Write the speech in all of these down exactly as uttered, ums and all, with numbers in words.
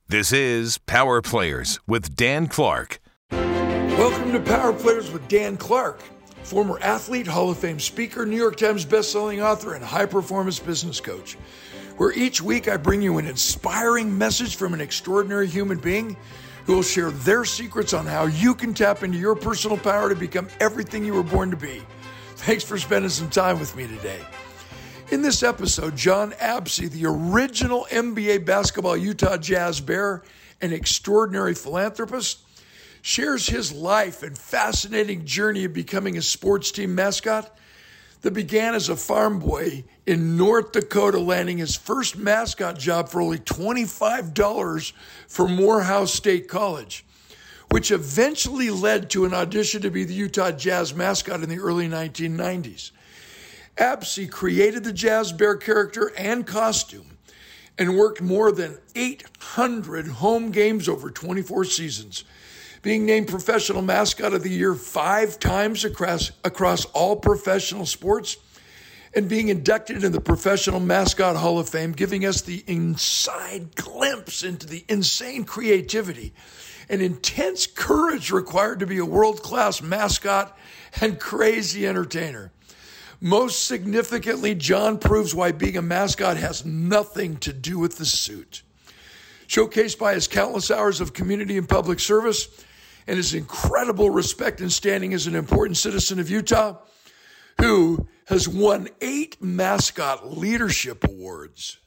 This is Power Players with Dan Clark. Welcome to Power Players with Dan Clark, former athlete, Hall of Fame speaker, New York Times bestselling author, and high-performance business coach, where each week I bring you an inspiring message from an extraordinary human being who will share their secrets on how you can tap into your personal power to become everything you were born to be. Thanks for spending some time with me today. In this episode, John Absey, the original N B A basketball Utah Jazz Bear and extraordinary philanthropist, shares his life and fascinating journey of becoming a sports team mascot that began as a farm boy in North Dakota, landing his first mascot job for only twenty-five dollars for Morehouse State College, which eventually led to an audition to be the Utah Jazz mascot in the early nineteen nineties. Absey created the Jazz Bear character and costume and worked more than eight hundred home games over twenty-four seasons, being named Professional Mascot of the Year five times across, across all professional sports, and being inducted into the Professional Mascot Hall of Fame, giving us the inside glimpse into the insane creativity and intense courage required to be a world-class mascot and crazy entertainer. Most significantly, John proves why being a mascot has nothing to do with the suit. Showcased by his countless hours of community and public service and his incredible respect and standing as an important citizen of Utah, who has won eight mascot leadership awards.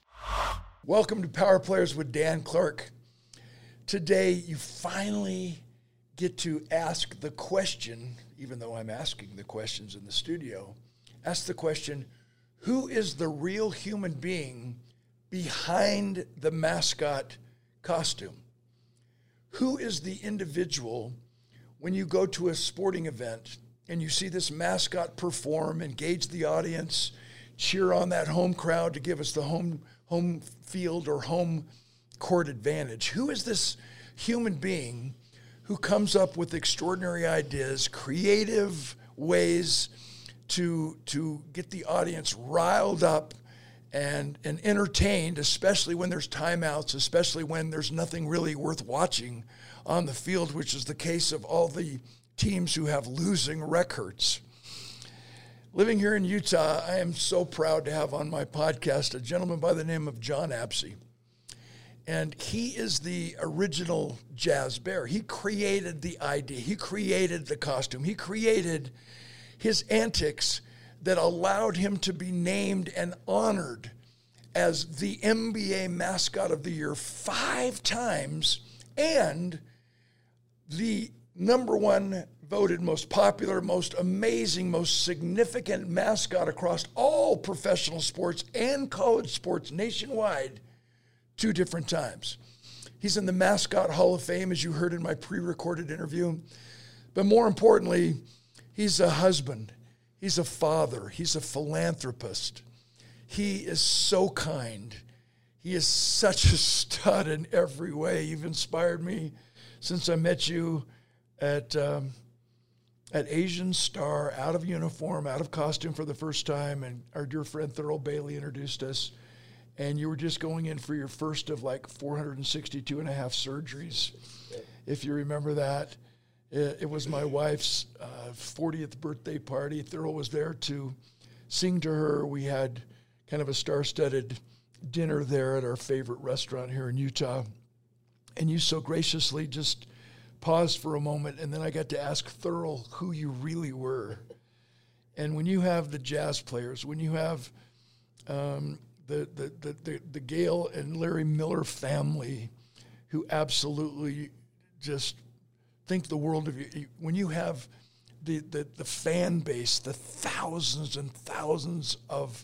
Welcome to Power Players with Dan Clark. Today, you finally get to ask the question, even though I'm asking the questions in the studio, ask the question, who is the real human being behind the mascot costume? Who is the individual when you go to a sporting event and you see this mascot perform, engage the audience, cheer on that home crowd to give us the home home field or home court advantage? Who is this human being who comes up with extraordinary ideas, creative ways to, to get the audience riled up and, and entertained, especially when there's timeouts, especially when there's nothing really worth watching on the field, which is the case of all the teams who have losing records. Living here in Utah, I am so proud to have on my podcast a gentleman by the name of John Absey. And he is the original Jazz Bear. He created the idea. He created the costume. He created his antics that allowed him to be named and honored as the N B A Mascot of the Year five times and the number one voted most popular, most amazing, most significant mascot across all professional sports and college sports nationwide two different times. He's in the Mascot Hall of Fame, as you heard in my pre-recorded interview. But more importantly, he's a husband. He's a father. He's a philanthropist. He is so kind. He is such a stud in every way. You've inspired me since I met you at um, at Asian Star, out of uniform, out of costume for the first time, and our dear friend Thurl Bailey introduced us. And you were just going in for your first of like four hundred sixty-two and a half surgeries, if you remember that. It, it was my wife's uh, fortieth birthday party. Thurl was there to sing to her. We had kind of a star-studded dinner there at our favorite restaurant here in Utah. And you so graciously just paused for a moment, and then I got to ask Thurl who you really were. And when you have the Jazz players, when you have um, the, the, the, the, the Gail and Larry Miller family who absolutely just think the world of you, when you have the, the, the fan base, the thousands and thousands of,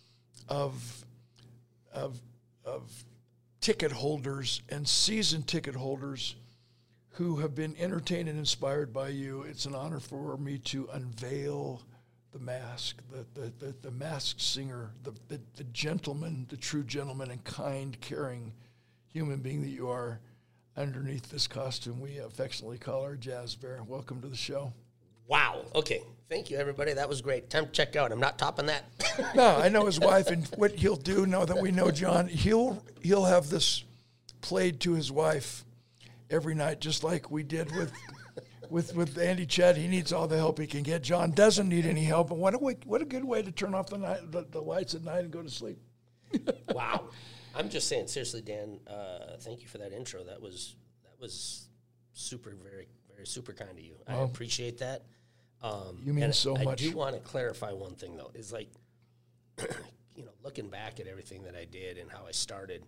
of, of, of ticket holders and season ticket holders who have been entertained and inspired by you, it's an honor for me to unveil the mask, the the the, the masked singer, the, the the gentleman, the true gentleman and kind, caring human being that you are underneath this costume we affectionately call our Jazz Bear. Welcome to the show. Wow. Okay. Thank you, everybody. That was great. Time to check out. I'm not topping that. No, I know his wife, and what he'll do now that we know John, he'll he'll have this played to his wife every night, just like we did with with with Andy Chet. He needs all the help he can get. John doesn't need any help. And what a way, what a good way to turn off the night the, the lights at night and go to sleep. Wow. I'm just saying, seriously, Dan, uh, thank you for that intro. That was that was super, very, very super kind of you. I Well, appreciate that. Um, you mean and so I much. do want to clarify one thing, though, is like, you know, looking back at everything that I did and how I started,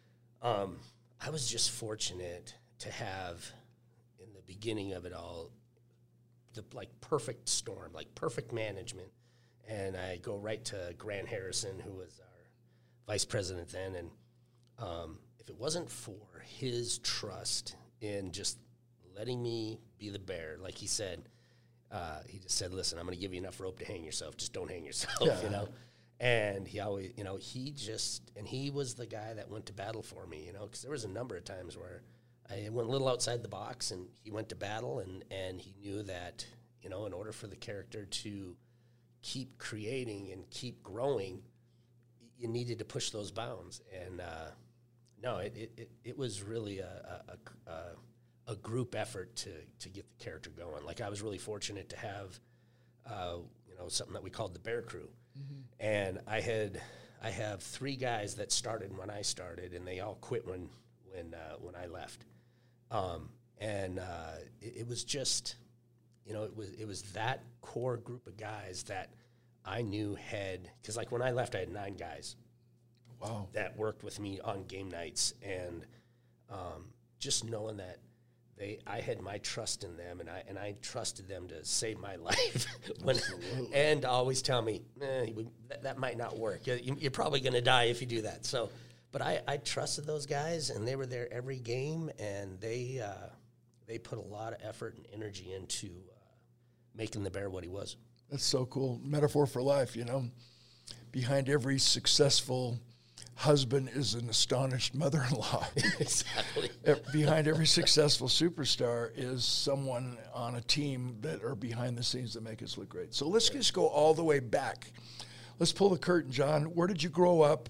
um, I was just fortunate to have, in the beginning of it all, the like perfect storm, like perfect management. And I go right to Grant Harrison, who was our vice president then, and um, if it wasn't for his trust in just letting me be the bear, like he said, uh, he just said, listen, I'm going to give you enough rope to hang yourself, just don't hang yourself, Yeah. you know? And he always, you know, he just, and he was the guy that went to battle for me, you know, because there was a number of times where I went a little outside the box, and he went to battle, and, and he knew that, you know, in order for the character to keep creating and keep growing, you needed to push those bounds. And uh, no, it, it, it, it was really a, a, a, a group effort to, to get the character going. Like, I was really fortunate to have, uh, you know, something that we called the Bear Crew. Mm-hmm. And I had, I have three guys that started when I started, and they all quit when, when, uh, when I left. Um, and uh, it, it was just, you know, it was, it was that core group of guys that I knew had, because like when I left, I had nine guys. Wow. That worked with me on game nights, and um, just knowing that they, I had my trust in them, and I and I trusted them to save my life, when, and always tell me, eh, we, that, that might not work. You, you're probably going to die if you do that. So, but I, I trusted those guys, and they were there every game, and they uh, they put a lot of effort and energy into uh, making the Bear what he was. That's so cool. Metaphor for life, you know. Behind every successful husband is an astonished mother-in-law. Exactly. Behind every successful superstar is someone on a team that are behind the scenes that make us look great. So let's just go all the way back. Let's pull the curtain, John. Where did you grow up?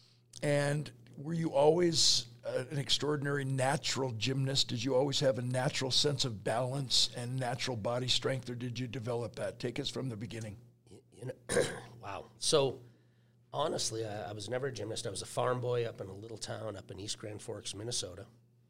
And were you always uh, an extraordinary natural gymnast? Did you always have a natural sense of balance and natural body strength, or did you develop that? Take us from the beginning. You know, wow. So, honestly, I, I was never a gymnast. I was a farm boy up in a little town up in East Grand Forks, Minnesota.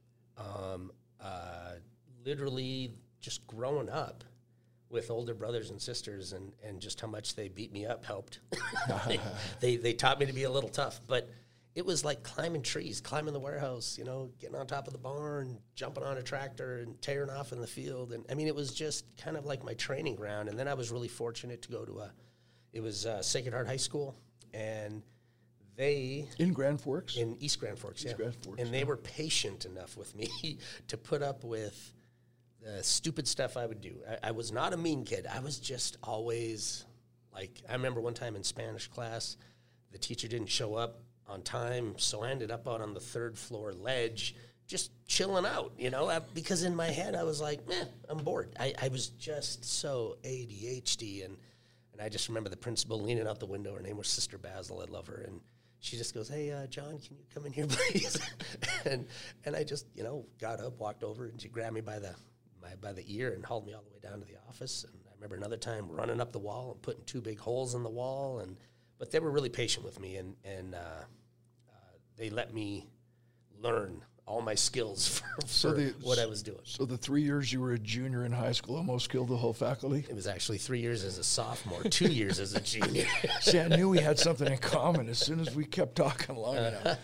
Um, uh, literally just growing up with older brothers and sisters, and, and just how much they beat me up helped. they, they they taught me to be a little tough, but it was like climbing trees, climbing the warehouse, you know, getting on top of the barn, jumping on a tractor and tearing off in the field. And I mean, it was just kind of like my training ground. And then I was really fortunate to go to a, it was uh, Sacred Heart High School, and they... In Grand Forks? In East Grand Forks, East yeah. Grand Forks, and they yeah. were patient enough with me to put up with the stupid stuff I would do. I, I was not a mean kid. I was just always, like, I remember one time in Spanish class, the teacher didn't show up on time, so I ended up out on the third floor ledge just chilling out, you know, I, because in my head I was like, meh, I'm bored. I, I was just so A D H D, and, and I just remember the principal leaning out the window. Her name was Sister Basil. I love her, and she just goes, hey, uh, John, can you come in here, please? and and I just, you know, got up, walked over, and she grabbed me by the my, by the ear and hauled me all the way down to the office. And I remember another time running up the wall and putting two big holes in the wall, and but they were really patient with me, and, and uh, uh, they let me learn all my skills for, for So the- what I was doing. So the three years you were a junior in high school almost killed the whole faculty? It was actually three years as a sophomore, two years as a junior. See, I knew we had something in common as soon as we kept talking long enough.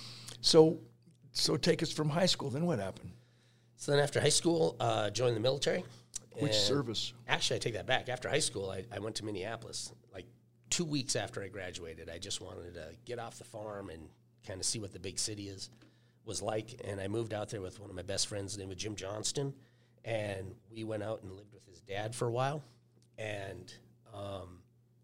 So, so take us from high school. Then what happened? So then after high school, uh, joined the military. Which and service? Actually, I take that back. After high school, I, I went to Minneapolis. Like two weeks after I graduated, I just wanted to get off the farm and kind of see what the big city is was like. And I moved out there with one of my best friends named Jim Johnston, and we went out and lived with his dad for a while, and um,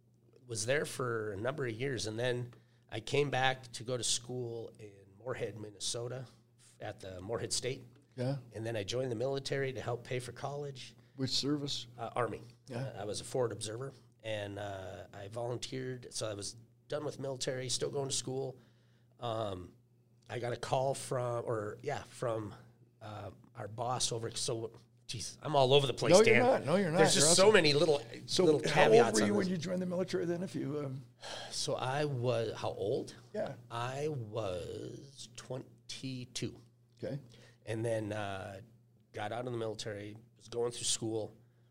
was there for a number of years. And then I came back to go to school in Moorhead, Minnesota, at the Moorhead State. Yeah. And then I joined the military to help pay for college. Which service? Uh, Army. Yeah. Uh, I was a forward observer, and uh, I volunteered. So I was done with military, still going to school. Um, I got a call from, or yeah, from uh, our boss over. So, geez, I'm all over the place, No, Dan. you're not. No, you're not. There's just You're so awesome. many little, So little how caveats. old were on you when this. you joined the military then, if you... Um, So I was, how old? yeah. I was twenty-two. Okay. And then uh, got out of the military, was going through school.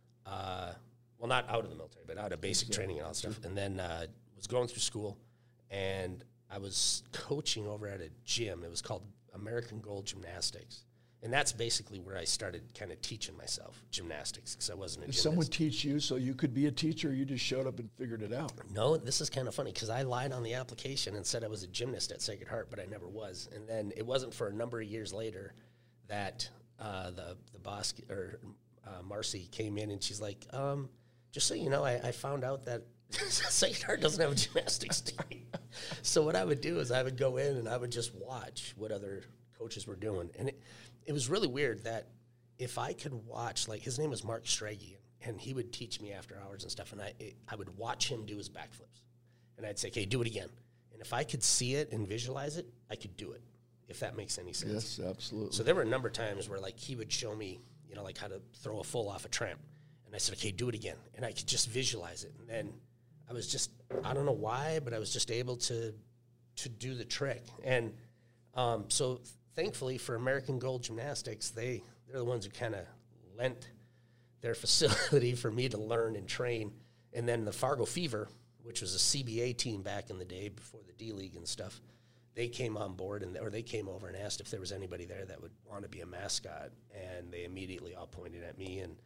Uh, well, not out of the military, but out of basic training and all that stuff. And then uh, was going through school, and I was coaching over at a gym. It was called American Gold Gymnastics. And that's basically where I started kind of teaching myself gymnastics, because I wasn't a Did gymnast. someone teach you so you could be a teacher, or you just showed up and figured it out? No, this is kind of funny, because I lied on the application and said I was a gymnast at Sacred Heart, but I never was. And then it wasn't for a number of years later that uh, the the boss, or uh, Marcy, came in, and she's like, um, just so you know, I, I found out that Sacred Heart doesn't have a gymnastics team. So what I would do is I would go in and I would just watch what other coaches were doing. And it, it was really weird that if I could watch, like, his name was Mark Strage, and he would teach me after hours and stuff, and I it, I would watch him do his backflips. And I'd say, okay, do it again. And if I could see it and visualize it, I could do it, if that makes any sense. Yes, absolutely. So there were a number of times where, like, he would show me, you know, like, how to throw a full off a tramp. And I said, okay, do it again. And I could just visualize it. And then I was just, I don't know why, but I was just able to to do the trick. And um, so thankfully for American Gold Gymnastics, they, they're the ones who kind of lent their facility for me to learn and train. And then the Fargo Fever, which was a C B A team back in the day before the D-League and stuff, they came on board, and or they came over and asked if there was anybody there that would want to be a mascot. And they immediately all pointed at me, and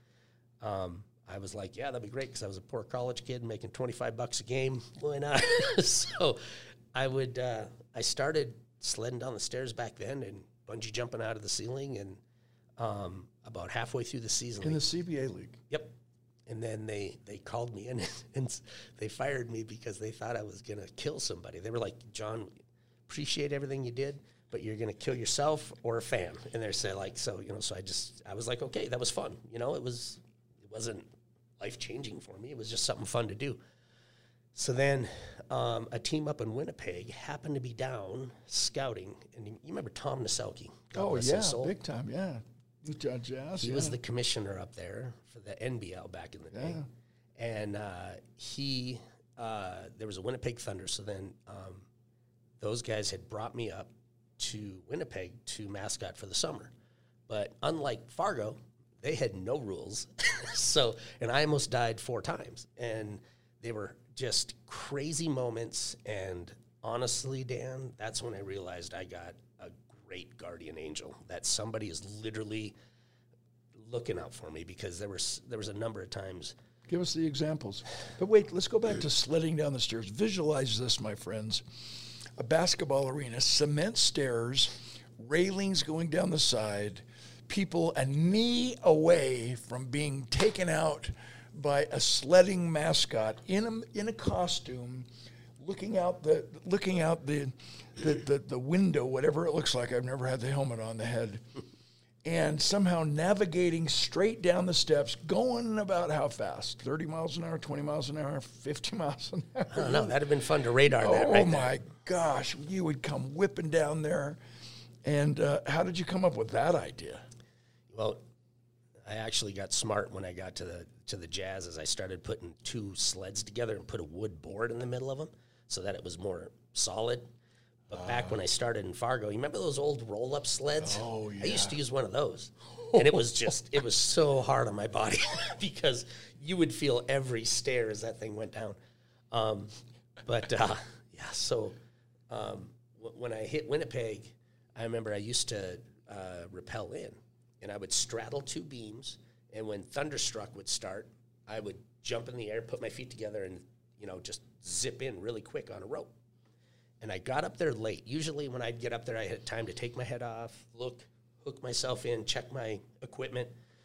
um, I was like, yeah, that'd be great, because I was a poor college kid making twenty-five bucks a game. Why not? So I would, uh, I started sledding down the stairs back then and bungee jumping out of the ceiling, and um, about halfway through the season. In the C B A league. Yep. And then they, they called me in, and they fired me because they thought I was going to kill somebody. They were like, John, appreciate everything you did, but you're going to kill yourself or a fan. And they're saying, like, so, you know, so I just, I was like, okay, that was fun. You know, it was, it wasn't life-changing for me. It was just something fun to do. So then um, a team up in Winnipeg happened to be down scouting. And you, you remember Tom Naselki? God Oh, bless yeah, his soul. big time, yeah. John Jazz, He yeah. was the commissioner up there for the N B L back in the day. Yeah. And uh, he, uh, there was a Winnipeg Thunder, so then um, those guys had brought me up to Winnipeg to mascot for the summer. But unlike Fargo, they had no rules. So, and I almost died four times. And they were just crazy moments. And honestly, Dan, that's when I realized I got a great guardian angel, that somebody is literally looking out for me, because there was there was a number of times. Give us the examples. But wait, let's go back to sledding down the stairs. Visualize this, my friends. A basketball arena, cement stairs, railings going down the side, people a knee away from being taken out by a sledding mascot in a, in a costume, looking out the looking out the the, the the window, whatever it looks like. I've never had the helmet on the head. And somehow navigating straight down the steps, going about how fast? thirty miles an hour, twenty miles an hour, fifty miles an hour? I don't know. That'd have been fun to radar that Oh, right my there. gosh. You would come whipping down there. And uh, how did you come up with that idea? Well, I actually got smart when I got to the to the Jazz, as I started putting two sleds together and put a wood board in the middle of them so that it was more solid. But back when I started in Fargo, you remember those old roll-up sleds? Oh, I used yeah. to use one of those. And it was just, it was so hard on my body because you would feel every stair as that thing went down. Um, but, uh, yeah, so um, w- when I hit Winnipeg, I remember I used to uh, rappel in, and I would straddle two beams, and when Thunderstruck would start, I would jump in the air, put my feet together, and, you know, just zip in really quick on a rope. And I got up there late. Usually when I'd get up there, I had time to take my head off, look, hook myself in, check my equipment.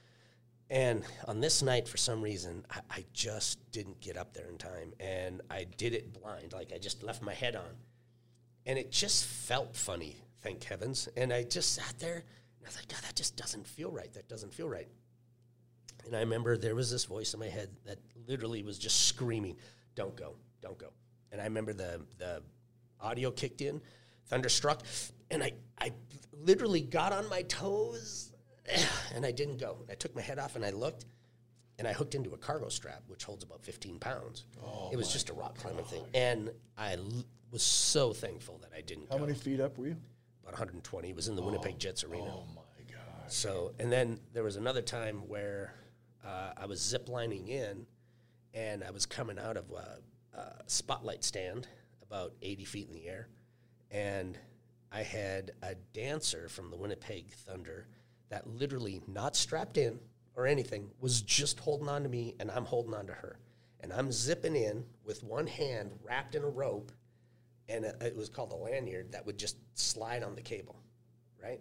And on this night, for some reason, I, I just didn't get up there in time. And I did it blind. Like, I just left my head on. And it just felt funny, thank heavens. And I just sat there, and I was like, God, that just doesn't feel right. That doesn't feel right. And I remember there was this voice in my head that literally was just screaming, don't go, don't go. And I remember the the audio kicked in, Thunderstruck, And I, I literally got on my toes, and I didn't go. I took my head off, and I looked, and I hooked into a cargo strap, which holds about fifteen pounds. Oh, it was just a rock climbing thing. And I l- was so thankful that I didn't How go. many feet up were you? About one hundred twenty. It was in the oh, Winnipeg Jets arena. Oh, my God. So, and then there was another time where uh, I was ziplining in, and I was coming out of a, a spotlight stand about eighty feet in the air, and I had a dancer from the Winnipeg Thunder that literally, not strapped in or anything, was just holding on to me, and I'm holding on to her. And I'm zipping in with one hand wrapped in a rope, and it, it was called a lanyard that would just slide on the cable, right?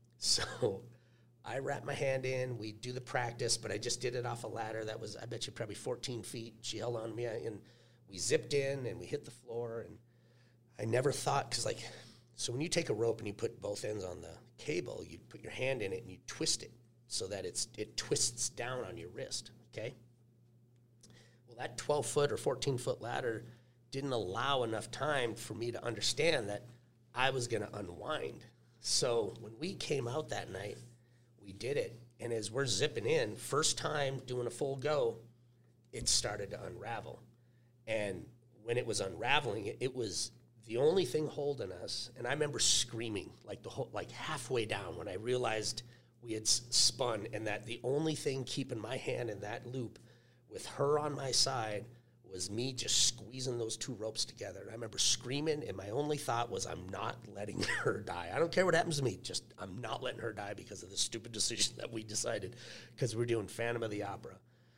So I wrap my hand in, we do the practice, but I just did it off a ladder that was, I bet you, probably fourteen feet. She held on to me, and we zipped in, and we hit the floor, and I never thought, because, like, so when you take a rope and you put both ends on the cable, you put your hand in it and you twist it so that it's it twists down on your wrist, okay? Well, that twelve-foot or fourteen-foot ladder didn't allow enough time for me to understand that I was going to unwind. So when we came out that night, we did it, and as we're zipping in, first time doing a full go, it started to unravel. And when it was unraveling, it, it was the only thing holding us, and I remember screaming like the whole, like halfway down when I realized we had s- spun, and that the only thing keeping my hand in that loop with her on my side was me just squeezing those two ropes together. And I remember screaming, and my only thought was, I'm not letting her die. I don't care what happens to me, just I'm not letting her die because of this stupid decision that we decided, because we're doing Phantom of the Opera.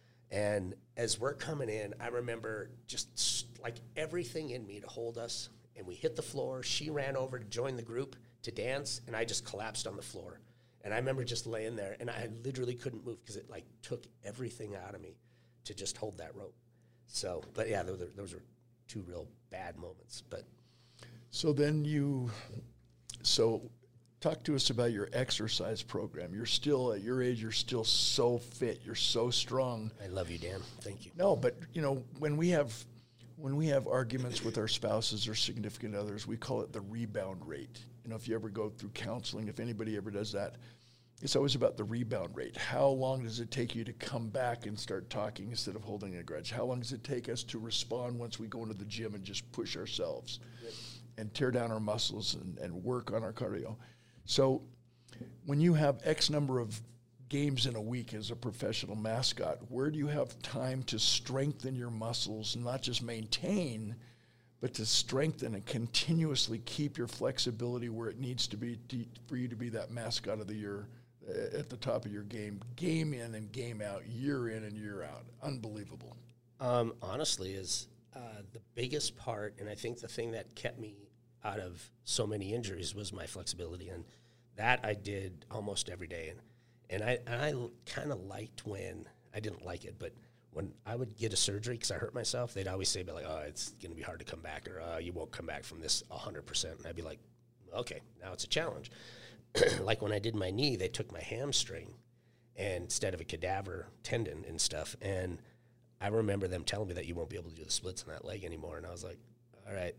And as we're coming in, I remember just like everything in me to hold us, and we hit the floor. She ran over to join the group to dance, and I just collapsed on the floor. And I remember just laying there, and I literally couldn't move because it, like, took everything out of me to just hold that rope. So, but, yeah, those, those were two real bad moments. But So then you – so talk to us about your exercise program. You're still – at your age, you're still so fit. You're so strong. I love you, Dan. Thank you. No, but, you know, when we have – When we have arguments with our spouses or significant others, we call it the rebound rate. You know, if you ever go through counseling, if anybody ever does that, it's always about the rebound rate. How long does it take you to come back and start talking instead of holding a grudge? How long does it take us to respond once we go into the gym and just push ourselves and tear down our muscles and, and work on our cardio? So when you have X number of games in a week as a professional mascot, where do you have time to strengthen your muscles, not just maintain, but to strengthen and continuously keep your flexibility where it needs to be to, for you to be that mascot of the year uh, at the top of your game, game in and game out, year in and year out? Unbelievable. Um, honestly, is uh, the biggest part, and I think the thing that kept me out of so many injuries was my flexibility, and that I did almost every day. And And I, and I kind of liked when, I didn't like it, but when I would get a surgery because I hurt myself, they'd always say, be like, oh, it's going to be hard to come back, or uh, you won't come back from this one hundred percent. And I'd be like, okay, now it's a challenge. Like when I did my knee, they took my hamstring and instead of a cadaver tendon and stuff. And I remember them telling me that you won't be able to do the splits on that leg anymore. And I was like, all right,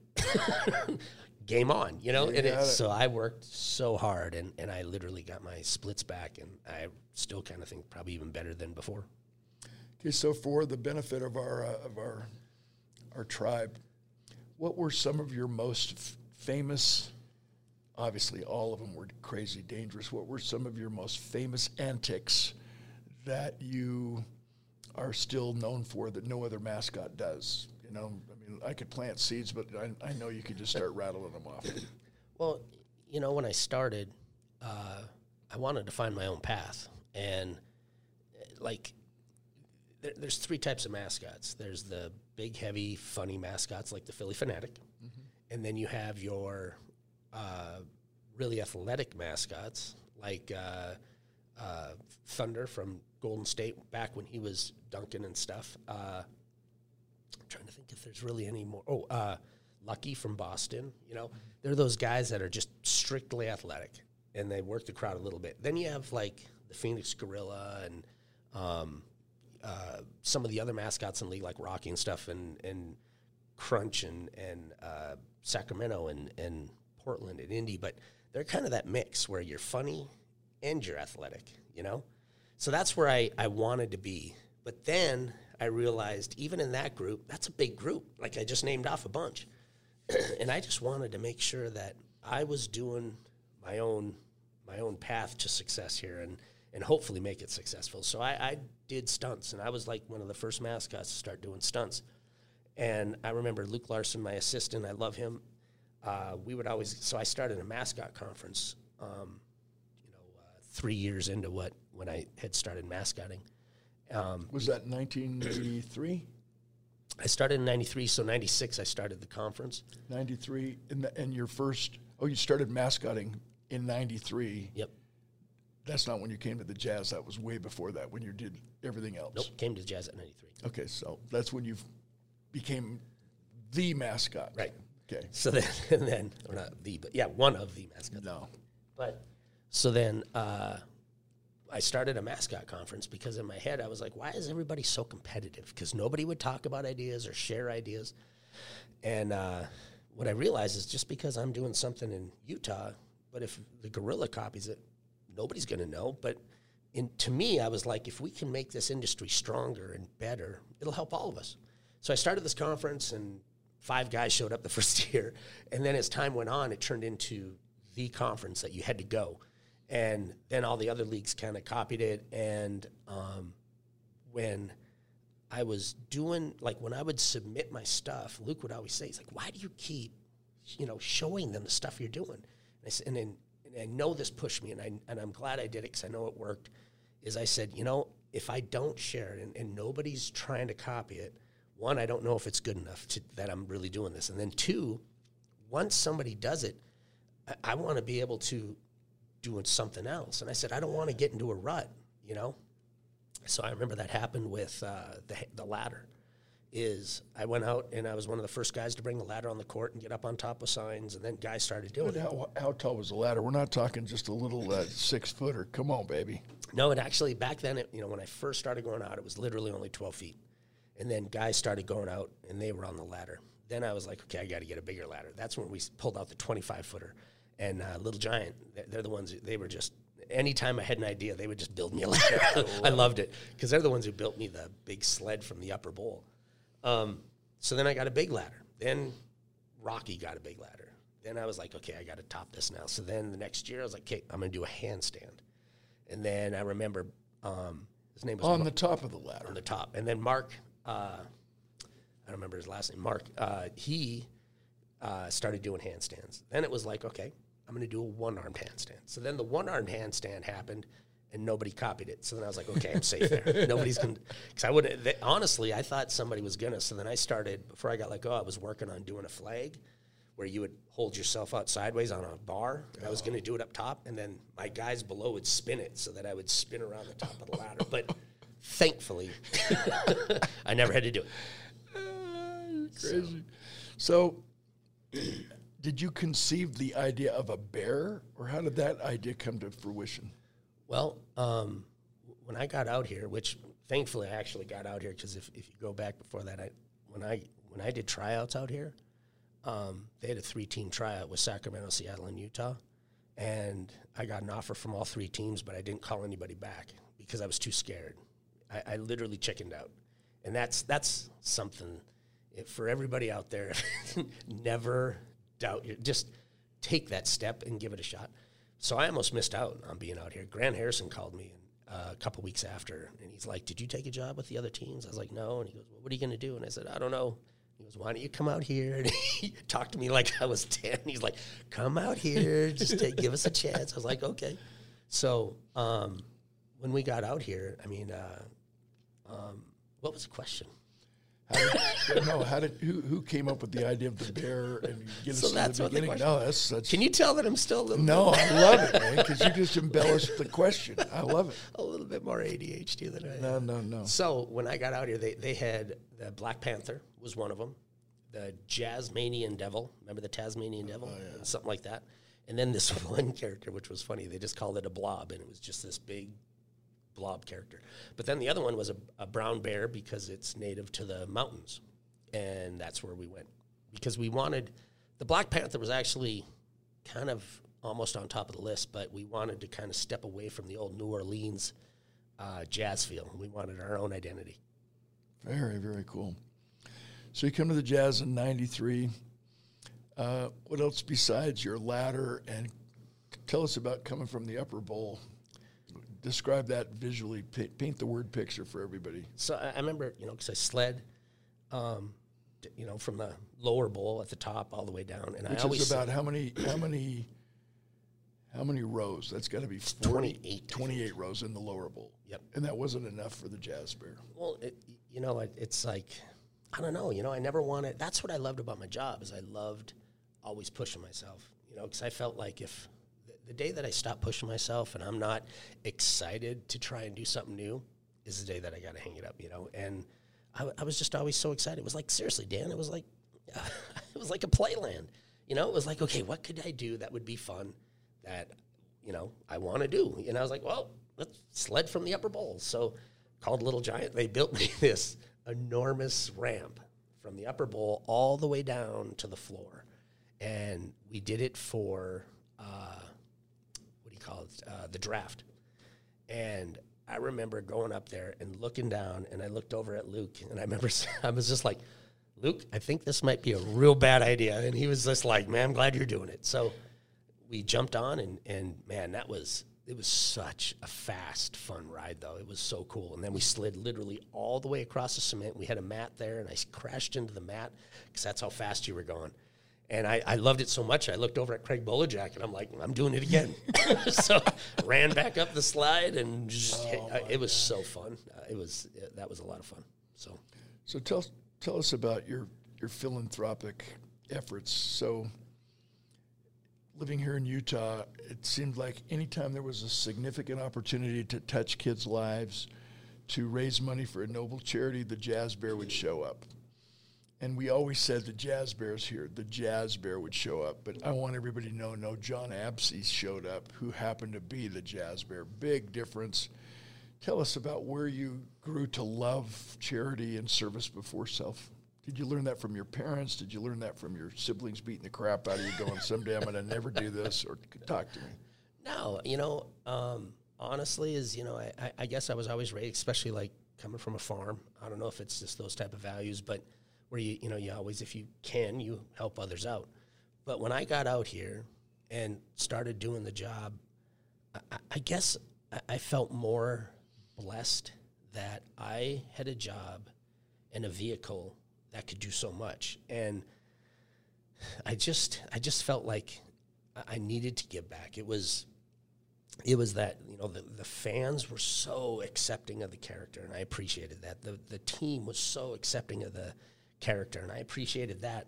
game on, you know? You and it, it. so I worked so hard, and, and I literally got my splits back, and I still kind of think probably even better than before. Okay, so for the benefit of our uh, of our our tribe, what were some of your most f- famous, obviously all of them were crazy dangerous, what were some of your most famous antics that you are still known for that no other mascot does? You know, I mean, I could plant seeds, but I, I know you could just start rattling them off. Well, you know, when I started, uh, I wanted to find my own path. And, like, there, there's three types of mascots. There's the big, heavy, funny mascots like the Philly Fanatic. Mm-hmm. And then you have your uh, really athletic mascots like uh, uh, Thunder from Golden State back when he was dunking and stuff. Uh, I'm trying to think if there's really any more. Oh, uh, Lucky from Boston. You know, mm-hmm. They're those guys that are just strictly athletic, and they work the crowd a little bit. Then you have, like, the Phoenix Gorilla and um, uh, some of the other mascots in the league, like Rocky and stuff, and, and Crunch and, and uh, Sacramento and, and Portland and Indy. But they're kind of that mix where you're funny and you're athletic, you know? So that's where I, I wanted to be. But then I realized even in that group, that's a big group. Like I just named off a bunch. And I just wanted to make sure that I was doing my own my own path to success here and, and hopefully make it successful. So I, I did stunts, and I was like one of the first mascots to start doing stunts. And I remember Luke Larson, my assistant, I love him. Uh, we would always, so I started a mascot conference, um, you know, uh, three years into what, when I had started mascotting. Um, was that nineteen eighty-three? I started in ninety-three, so ninety-six I started the conference. ninety-three, and, the, and your first, oh, you started mascotting in ninety-three. Yep. That's not when you came to the Jazz. That was way before that, when you did everything else. Nope, came to the Jazz at ninety-three. Okay, so that's when you became the mascot. Right. Okay. So then, and then, or not the, but yeah, one of the mascots. No. But, so then uh, I started a mascot conference because in my head I was like, why is everybody so competitive? Because nobody would talk about ideas or share ideas. And uh, what I realized is just because I'm doing something in Utah, but if the gorilla copies it, nobody's going to know. But in, to me, I was like, if we can make this industry stronger and better, it'll help all of us. So I started this conference, and five guys showed up the first year. And then as time went on, it turned into the conference that you had to go. And then all the other leagues kind of copied it. And um, when I was doing, like when I would submit my stuff, Luke would always say, he's like, why do you keep, you know, showing them the stuff you're doing? And I said, and then and I know this pushed me, and, I, and I'm glad I did it because I know it worked, is I said, you know, if I don't share it and, and nobody's trying to copy it, one, I don't know if it's good enough to, that I'm really doing this. And then two, once somebody does it, I, I want to be able to do something else. And I said, I don't want to get into a rut, you know? So I remember that happened with uh, the, the ladder. Is I went out and I was one of the first guys to bring the ladder on the court and get up on top of signs, and then guys started doing But it. how, how tall was the ladder? We're not talking just a little uh, six-footer. Come on, baby. No, it actually, back then, it, you know, when I first started going out, it was literally only twelve feet. And then guys started going out, and they were on the ladder. Then I was like, okay, I got to get a bigger ladder. That's when we pulled out the twenty-five-footer. And uh, Little Giant, they're the ones, who, they were just, anytime I had an idea, they would just build me a ladder. I loved it, because they're the ones who built me the big sled from the upper bowl. Um, so then I got a big ladder. Then Rocky got a big ladder. Then I was like, okay, I got to top this now. So then the next year I was like, okay, I'm going to do a handstand. And then I remember um, his name was On Mar- the top of the ladder. on the top. And then Mark, uh, I don't remember his last name, Mark, uh, he uh, started doing handstands. Then it was like, okay, I'm going to do a one-armed handstand. So then the one-armed handstand happened, and nobody copied it. So then I was like, okay, I'm safe there. Nobody's going to, because I would, th- honestly, I thought somebody was going to. So then I started, before I got let go, I was working on doing a flag where you would hold yourself out sideways on a bar. And I was going to do it up top, and then my guys below would spin it so that I would spin around the top of the ladder. But thankfully, I never had to do it. Uh, crazy. So, did you conceive the idea of a bear, or how did that idea come to fruition? Well, um, when I got out here, which thankfully I actually got out here, because if, if you go back before that, I when I when I did tryouts out here, um, they had a three-team tryout with Sacramento, Seattle, and Utah, and I got an offer from all three teams, but I didn't call anybody back because I was too scared. I, I literally chickened out, and that's that's something if, for everybody out there. Never doubt your, just take that step and give it a shot. So I almost missed out on being out here. Grant Harrison called me uh, a couple weeks after, and he's like, did you take a job with the other teams? I was like, no. And he goes, well, what are you going to do? And I said, I don't know. He goes, why don't you come out here? And he talked to me like I was ten. He's like, come out here. Just take, give us a chance. I was like, okay. So um, when we got out here, I mean, uh, um, what was the question? How did, no, how did who who came up with the idea of the bear and get us So to that's the what the beginning? question- No, that's such. Can you tell that I'm still a little No, bit, I love it, man, because you just embellished the question. I love it. a little bit more A D H D than I am? No, no, no. So when I got out here, they, they had the Black Panther was one of them, the Tasmanian Devil. Remember the Tasmanian Devil? Oh, yeah. Something like that. And then this one character, which was funny, they just called it a blob, and it was just this big blob character. But then the other one was a, a brown bear because it's native to the mountains, and that's where we went. Because we wanted, the Black Panther was actually kind of almost on top of the list, but we wanted to kind of step away from the old New Orleans uh, jazz feel. We wanted our own identity. Very, very cool. So you come to the Jazz in ninety-three. Uh, what else besides your ladder? And tell us about coming from the upper bowl. Describe that visually. Paint, paint the word picture for everybody. So I, I remember, you know, because I sled, um, d- you know, from the lower bowl at the top all the way down, and Which I always is about how many, how many, how many rows? That's got to be forty, twenty-eight. twenty-eight rows in the lower bowl. Yep. And that wasn't enough for the Jazz Bear. Well, it, you know, it, it's like, I don't know, you know, I never wanted, that's what I loved about my job is I loved always pushing myself, you know, because I felt like if the, the day that I stop pushing myself and I'm not excited to try and do something new is the day that I got to hang it up, you know, and I, I was just always so excited. It was like, seriously, Dan, it was like, it was like a playland, you know, it was like, okay, what could I do that would be fun that, you know, I want to do? And I was like, well, let's sled from the upper bowl. So called Little Giant, they built me this enormous ramp from the upper bowl all the way down to the floor. And we did it for, uh, what do you call it, uh, the draft. And I remember going up there and looking down, and I looked over at Luke, and I remember I was just like, Luke, I think this might be a real bad idea. And he was just like, man, I'm glad you're doing it. So we jumped on, and, and man, that was, it was such a fast, fun ride, though. It was so cool. And then we slid literally all the way across the cement. We had a mat there, and I crashed into the mat because that's how fast you were going. And I, I loved it so much, I looked over at Craig Bolajak, and I'm like, I'm doing it again. So ran back up the slide, and just, oh it, it was so fun. Uh, it was it, that was a lot of fun. So, so tell tell us about your your philanthropic efforts. So, living here in Utah, it seemed like anytime there was a significant opportunity to touch kids' lives, to raise money for a noble charity, the Jazz Bear would show up. And we always said the Jazz Bear's here, the Jazz Bear would show up. But I want everybody to know, no, John Absey showed up, who happened to be the Jazz Bear. Big difference. Tell us about where you grew to love charity and service before self. Did you learn that from your parents? Did you learn that from your siblings beating the crap out of you going, someday I'm going to never do this? Or talk to me. No, you know, um, honestly is, you know, I, I guess I was always raised, especially like coming from a farm. I don't know if it's just those type of values, but where you, you know, you always, if you can, you help others out. But when I got out here and started doing the job, I, I guess I, I felt more blessed that I had a job and a vehicle that could do so much. And I just, I just felt like I needed to give back. It was, it was that, you know, the, the fans were so accepting of the character, and I appreciated that. The the team was so accepting of the character, and I appreciated that.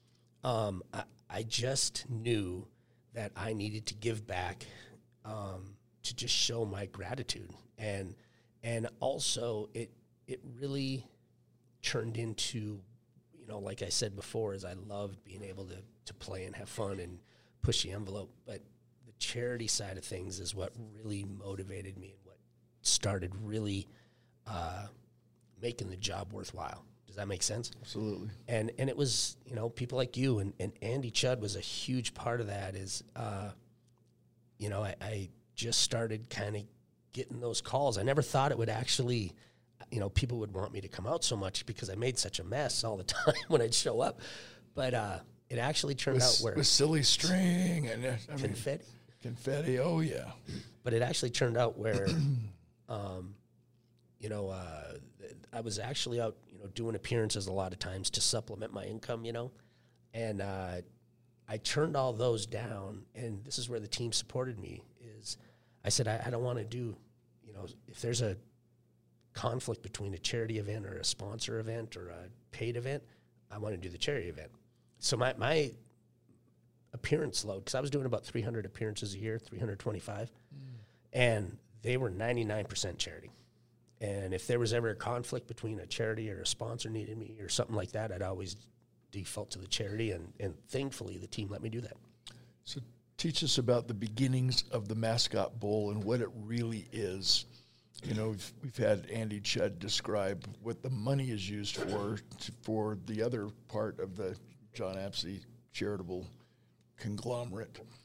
Um, I, I just knew that I needed to give back um, to just show my gratitude. And and also it it really turned into, you know, like I said before, is I loved being able to, to play and have fun and push the envelope. But the charity side of things is what really motivated me and what started really uh, making the job worthwhile. Does that make sense? Absolutely. And and it was, you know, people like you and, and Andy Chudd was a huge part of that is, uh, you know, I, I just started kind of getting those calls. I never thought it would actually, you know, people would want me to come out so much because I made such a mess all the time when I'd show up. But uh, it actually turned with, out where... With silly string and... I mean, confetti. Confetti, oh, yeah. But it actually turned out where, um, you know, uh, I was actually out, you know, doing appearances a lot of times to supplement my income, you know. And uh, I turned all those down, and this is where the team supported me, is I said, I, I don't want to do, you know, if there's a conflict between a charity event or a sponsor event or a paid event, I want to do the charity event. So my, my appearance load, because I was doing about three hundred appearances a year, three hundred twenty-five, mm. and they were ninety-nine percent charity. And if there was ever a conflict between a charity or a sponsor needed me or something like that, I'd always default to the charity, and, and thankfully the team let me do that. So teach us about the beginnings of the Mascot Bowl and what it really is. You know, we've, we've had Andy Chudd describe what the money is used for, to, for the other part of the John Absey charitable conglomerate.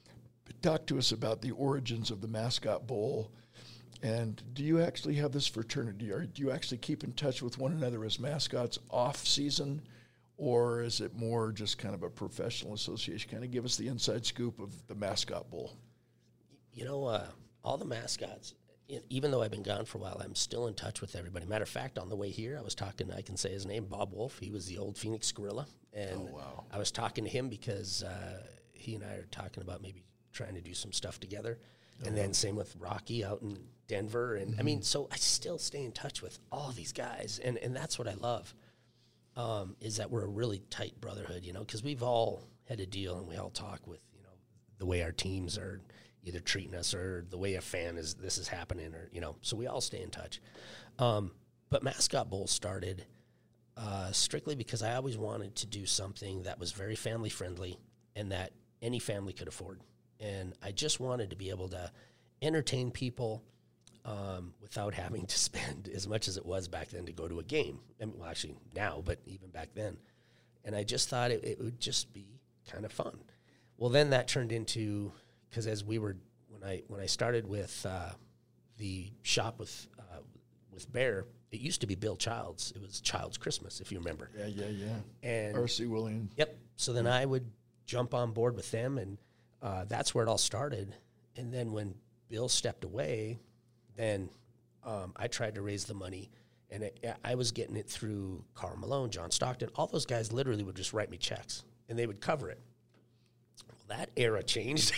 talk to us about the origins of the Mascot Bowl. And do you actually have this fraternity, or do you actually keep in touch with one another as mascots off season, or is it more just kind of a professional association? Kind of give us the inside scoop of the Mascot Bowl. You know, uh, all the mascots, even though I've been gone for a while, I'm still in touch with everybody. Matter of fact, on the way here, I was talking, I can say his name, Bob Wolf. He was the old Phoenix Gorilla. And oh, wow. I was talking to him because uh, he and I are talking about maybe trying to do some stuff together. Oh, and then wow. same with Rocky out in Denver. And mm-hmm. I mean, so I still stay in touch with all these guys. And, and that's what I love, um, is that we're a really tight brotherhood, you know, because we've all had a deal and we all talk with, you know, the way our teams are either treating us or the way a fan is, this is happening, or, you know, so we all stay in touch. Um, but Mascot Bowl started uh, strictly because I always wanted to do something that was very family friendly and that any family could afford. And I just wanted to be able to entertain people um, without having to spend as much as it was back then to go to a game. I mean, well, actually now, but even back then. And I just thought it, it would just be kind of fun. Well, then that turned into, because as we were, when I when I started with uh, the shop with uh, with Bear, it used to be Bill Childs. It was Child's Christmas, if you remember. Yeah, yeah, yeah. And R C Williams. Yep. So then I would jump on board with them, and uh, that's where it all started. And then when Bill stepped away, then um, I tried to raise the money, and it, I was getting it through Karl Malone, John Stockton. All those guys literally would just write me checks, and they would cover it. Well, that era changed,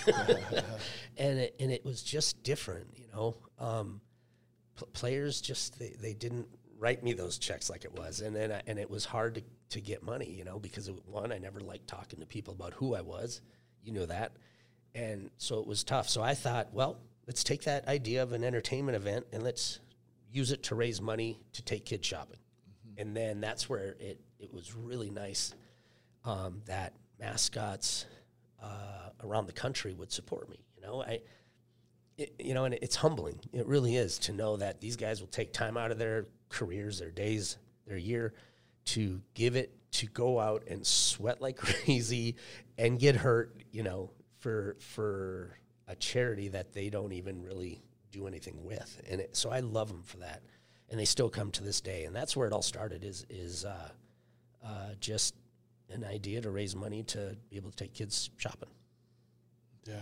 and it, and it was just different, you know. Um, pl- players just they, they didn't write me those checks like it was, and then I, and it was hard to, to get money, you know, because it, one, I never liked talking to people about who I was, you know that, and so it was tough. So I thought, well, let's take that idea of an entertainment event and let's use it to raise money to take kids shopping. Mm-hmm. And then that's where it, it was really nice um, that mascots uh, around the country would support me. You know, I, it, you know, and it's humbling. It really is to know that these guys will take time out of their careers, their days, their year to give it, to go out and sweat like crazy and get hurt, you know, for, for, a charity that they don't even really do anything with. And it, so I love them for that. And they still come to this day. And that's where it all started is, is uh, uh, just an idea to raise money to be able to take kids shopping. Yeah.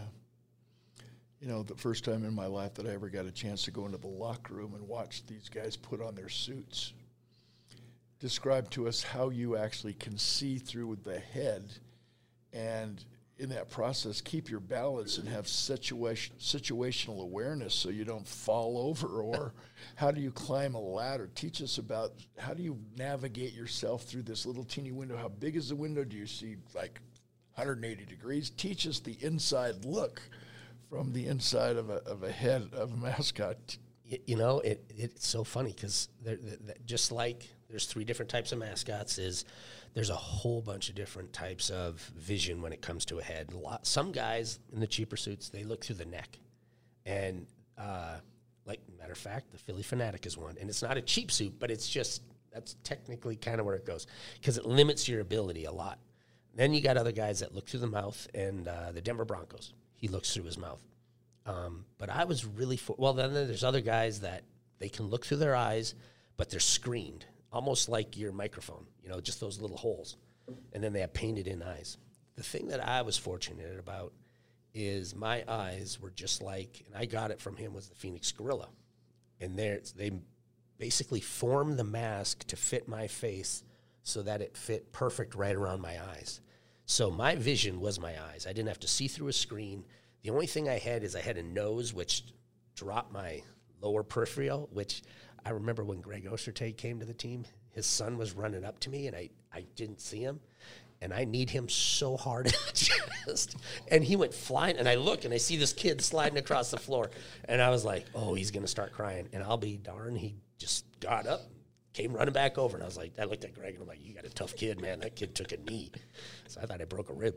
You know, the first time in my life that I ever got a chance to go into the locker room and watch these guys put on their suits. Describe to us how you actually can see through the head and in that process, keep your balance and have situation, situational awareness so you don't fall over, or how do you climb a ladder? Teach us about how do you navigate yourself through this little teeny window? How big is the window? Do you see like one hundred eighty degrees? Teach us the inside look from the inside of a, of a head of a mascot. You know, it, it's so funny because just like there's three different types of mascots, is there's a whole bunch of different types of vision when it comes to a head. A lot, some guys in the cheaper suits, they look through the neck. And uh, like, matter of fact, the Philly Fanatic is one. And it's not a cheap suit, but it's just, that's technically kind of where it goes because it limits your ability a lot. Then you got other guys that look through the mouth, and uh, the Denver Broncos, he looks through his mouth. Um, but I was really, for, well, then there's other guys that they can look through their eyes, but they're screened, almost like your microphone, you know, just those little holes. And then they have painted in eyes. The thing that I was fortunate about is my eyes were just like, and I got it from him, was the Phoenix Gorilla. And there, they basically formed the mask to fit my face so that it fit perfect right around my eyes. So my vision was my eyes. I didn't have to see through a screen. The only thing I had is I had a nose, which dropped my lower peripheral, which I remember when Greg Ostertag came to the team, his son was running up to me, and I, I didn't see him, and I need him so hard in the chest. And he went flying, and I look, and I see this kid sliding across the floor, and I was like, oh, he's going to start crying. And I'll be darned, he just got up, came running back over, and I was like, I looked at Greg, and I'm like, you got a tough kid, man. That kid took a knee. So I thought I broke a rib.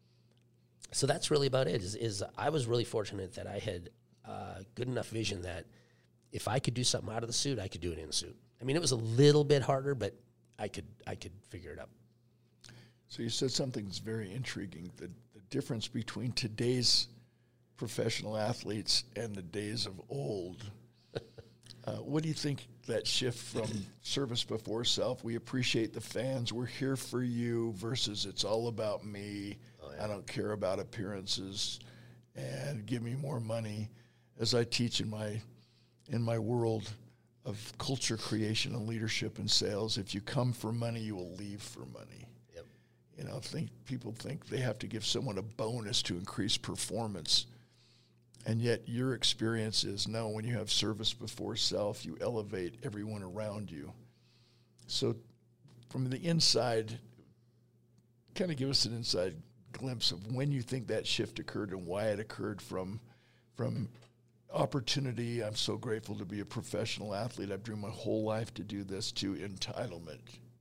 So that's really about it, is, is I was really fortunate that I had uh, good enough vision that if I could do something out of the suit, I could do it in a suit. I mean, it was a little bit harder, but I could I could figure it out. So you said something that's very intriguing, the, the difference between today's professional athletes and the days of old. Uh, what do you think that shift from service before self, we appreciate the fans, we're here for you, versus it's all about me, oh, yeah. I don't care about appearances, and give me more money. As I teach in my in my world of culture creation and leadership and sales, if you come for money, you will leave for money. Yep. You know, think people think they have to give someone a bonus to increase performance. And yet your experience is, no, when you have service before self, you elevate everyone around you. So from the inside, kind of give us an inside glimpse of when you think that shift occurred and why it occurred from from opportunity, I'm so grateful to be a professional athlete, I've dreamed my whole life to do this, to entitlement.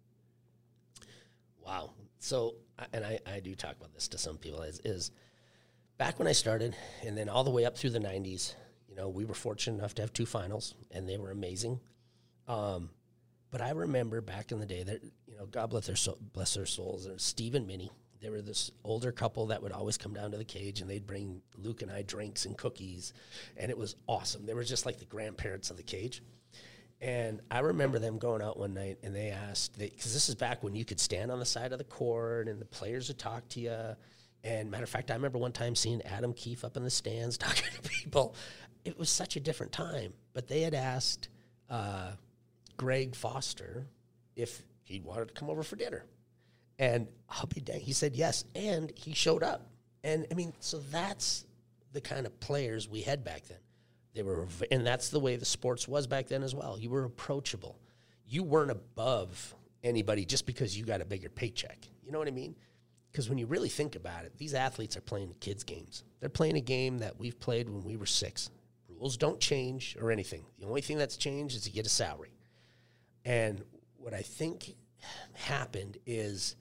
Wow. So, and I, I do talk about this to some people, is, is back when I started, and then all the way up through the nineties, you know, we were fortunate enough to have two finals, and they were amazing. Um, but I remember back in the day that, you know, God bless their, soul, bless their souls, there's Steve and Minnie. They were this older couple that would always come down to the cage, and they'd bring Luke and I drinks and cookies, and it was awesome. They were just like the grandparents of the cage. And I remember them going out one night, and they asked, because this is back when you could stand on the side of the court, and the players would talk to you. And matter of fact, I remember one time seeing Adam Keefe up in the stands talking to people. It was such a different time. But they had asked uh, Greg Foster if he wanted to come over for dinner. And I'll be dang, he said yes, and he showed up. And, I mean, so that's the kind of players we had back then. They were, and that's the way the sports was back then as well. You were approachable. You weren't above anybody just because you got a bigger paycheck. You know what I mean? Because when you really think about it, these athletes are playing kids' games. They're playing a game that we've played when we were six. Rules don't change or anything. The only thing that's changed is you get a salary. And what I think happened is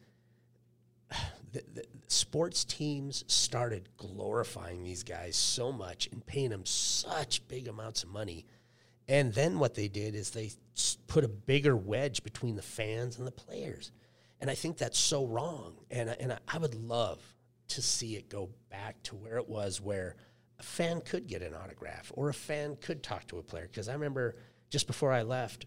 the, the sports teams started glorifying these guys so much and paying them such big amounts of money. And then what they did is they put a bigger wedge between the fans and the players. And I think that's so wrong. And, and I would love to see it go back to where it was, where a fan could get an autograph or a fan could talk to a player. Because I remember just before I left,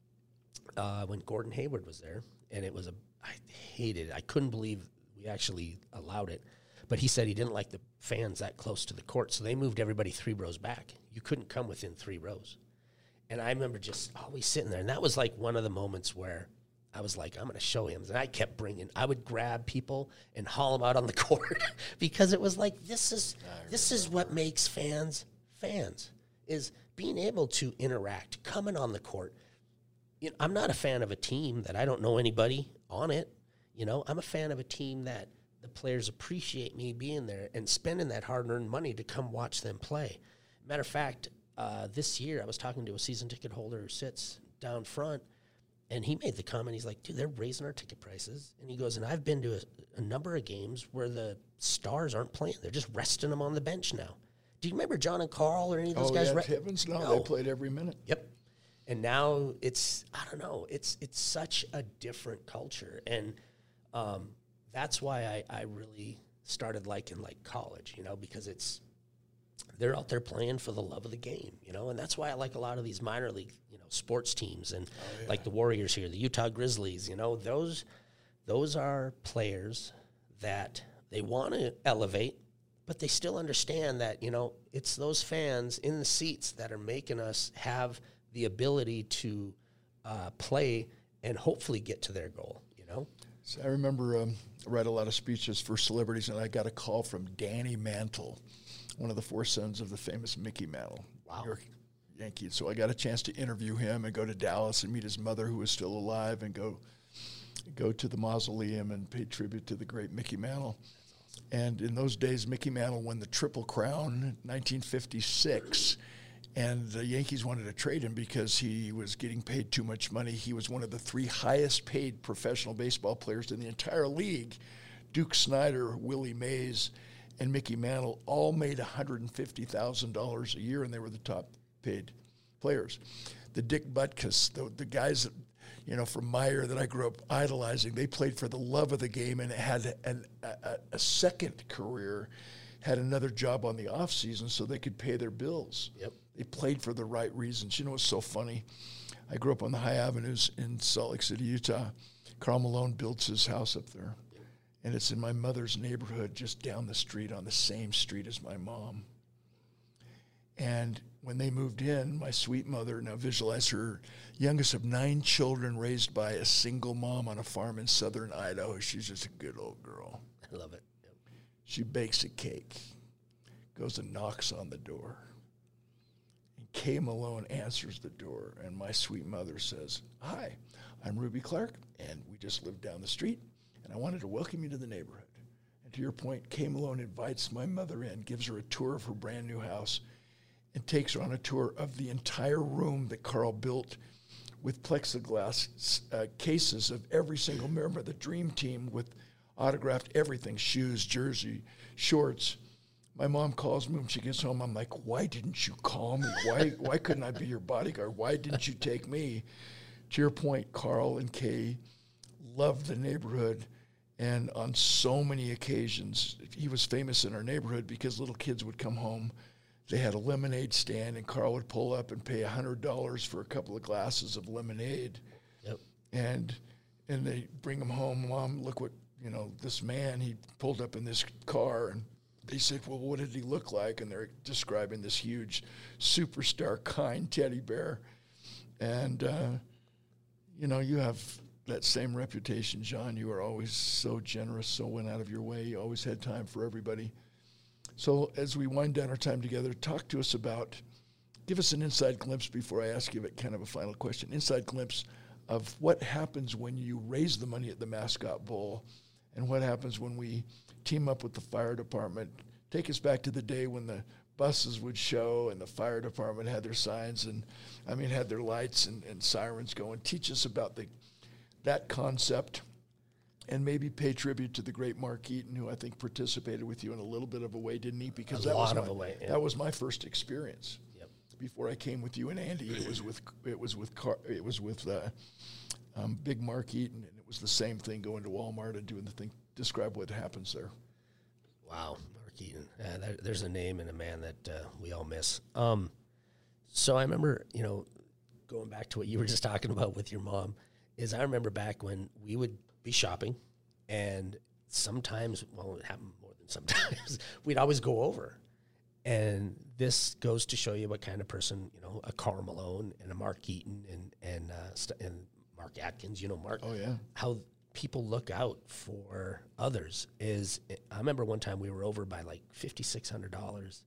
uh, when Gordon Hayward was there, and it was a, I hated it. I couldn't believe we actually allowed it. But he said he didn't like the fans that close to the court, so they moved everybody three rows back. You couldn't come within three rows. And I remember just always sitting there. And that was like one of the moments where I was like, I'm going to show him. And I kept bringing, I would grab people and haul them out on the court because it was like, this is this is what makes fans fans, is being able to interact, coming on the court. You know, I'm not a fan of a team that I don't know anybody on it. You know, I'm a fan of a team that the players appreciate me being there and spending that hard-earned money to come watch them play. Matter of fact, uh, this year I was talking to a season ticket holder who sits down front, and he made the comment, he's like, dude, they're raising our ticket prices. And he goes, and I've been to a, a number of games where the stars aren't playing. They're just resting them on the bench now. Do you remember John and Carl or any of those oh, guys? Oh, yeah, re- Tibbins? No, no, they played every minute. Yep. And now it's, I don't know, it's it's such a different culture. And um, that's why I, I really started liking like college, you know, because it's, they're out there playing for the love of the game, you know, and that's why I like a lot of these minor league, you know, sports teams, and oh, yeah. like the Warriors here, the Utah Grizzlies, you know, those those are players that they want to elevate, but they still understand that, you know, it's those fans in the seats that are making us have the ability to uh, play and hopefully get to their goal, you know. So I remember um, I write a lot of speeches for celebrities, and I got a call from Danny Mantle, one of the four sons of the famous Mickey Mantle, wow. New York Yankee. So I got a chance to interview him and go to Dallas and meet his mother, who was still alive, and go go to the mausoleum and pay tribute to the great Mickey Mantle. And in those days, Mickey Mantle won the Triple Crown in nineteen fifty-six, and the Yankees wanted to trade him because he was getting paid too much money. He was one of the three highest paid professional baseball players in the entire league. Duke Snider, Willie Mays, and Mickey Mantle all made one hundred fifty thousand dollars a year, and they were the top paid players. The Dick Butkus, the, the guys that, you know, from Meyer that I grew up idolizing, they played for the love of the game and had an, a, a second career had another job on the off season so they could pay their bills. Yep. They played for the right reasons. You know what's so funny? I grew up on the high avenues in Salt Lake City, Utah. Karl Malone built his house up there. And it's in my mother's neighborhood just down the street on the same street as my mom. And when they moved in, my sweet mother, now visualize her youngest of nine children raised by a single mom on a farm in southern Idaho. She's just a good old girl. I love it. Yep. She bakes a cake, goes and knocks on the door. And Kay Malone answers the door, and my sweet mother says, "Hi, I'm Ruby Clark, and we just live down the street, and I wanted to welcome you to the neighborhood." And to your point, Kay Malone invites my mother in, gives her a tour of her brand new house, and takes her on a tour of the entire room that Karl built with plexiglass uh, cases of every single member of the Dream Team with autographed everything, shoes, jersey, shorts. My mom calls me when she gets home. I'm like, why didn't you call me? Why why couldn't I be your bodyguard? Why didn't you take me? To your point, Karl and Kay loved the neighborhood, and on so many occasions, he was famous in our neighborhood because little kids would come home. They had a lemonade stand, and Karl would pull up and pay one hundred dollars for a couple of glasses of lemonade. Yep. And and they bring them home. Mom, look what, you know, this man, he pulled up in this car, and they said, well, what did he look like? And they're describing this huge superstar kind teddy bear. And, uh, you know, you have that same reputation, John. You are always so generous, so went out of your way. You always had time for everybody. So as we wind down our time together, talk to us about, give us an inside glimpse before I ask you kind of a final question, inside glimpse of what happens when you raise the money at the Mascot Bowl and what happens when we team up with the fire department. Take us back to the day when the buses would show and the fire department had their signs and, I mean, had their lights and, and sirens going. Teach us about the that concept. And maybe pay tribute to the great Mark Eaton, who I think participated with you in a little bit of a way, didn't he? Because a that lot was of my, a way, yeah. that was my first experience. Yep. Before I came with you and Andy, it was with it was with Car, it was with uh, um, Big Mark Eaton, and it was the same thing going to Walmart and doing the thing. Describe what happens there. Wow, Mark Eaton. Uh, there, there's a name and a man that uh, we all miss. Um, so I remember, you know, going back to what you were just talking about with your mom, is I remember back when we would be shopping, and sometimes, well, it happened more than sometimes, we'd always go over. And this goes to show you what kind of person, you know, a Karl Malone and a Mark Eaton and and uh, st- and Mark Atkins, you know, Mark. Oh, yeah. How people look out for others is, I remember one time we were over by like five thousand six hundred dollars.